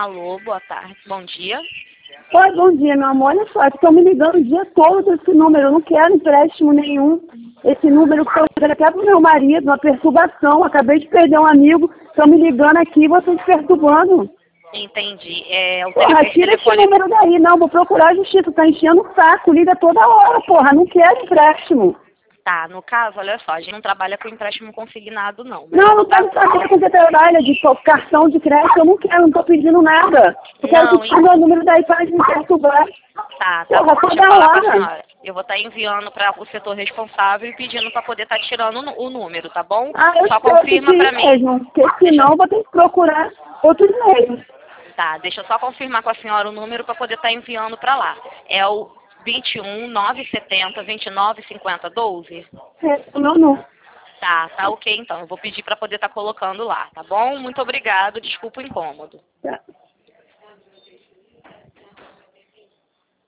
Alô, boa tarde, bom dia. Oi, bom dia, meu amor. Olha só, estão me ligando o dia todo esse número. Eu não quero empréstimo nenhum. Esse número que eu ligando até pro meu marido, uma perturbação. Acabei de perder um amigo. Estão me ligando aqui e vocês perturbando. Entendi. O Porra, tira esse número daí. Não, vou procurar a justiça. Tá enchendo o saco. Liga toda hora, porra. Não quero empréstimo. Tá, no caso, olha só, a gente não trabalha com empréstimo consignado, não. Não quero saber com você trabalha de cartão de crédito. Eu não quero, não tô pedindo nada. Eu quero que tire meu número daí para de me perturbar. Tá, Porra, deixa eu falar com a hora. senhora. Eu vou estar enviando para o setor responsável e pedindo para poder estar tirando o número, tá bom? Eu Só confirma para mim. Mesmo, porque senão eu vou ter que procurar outros meios. Tá, deixa eu só confirmar com a senhora o número para poder estar enviando para lá. É o 21 970 29 50 12? Não. Tá ok então. Eu vou pedir para poder estar colocando lá, tá bom? Muito obrigado, desculpa o incômodo. Tá.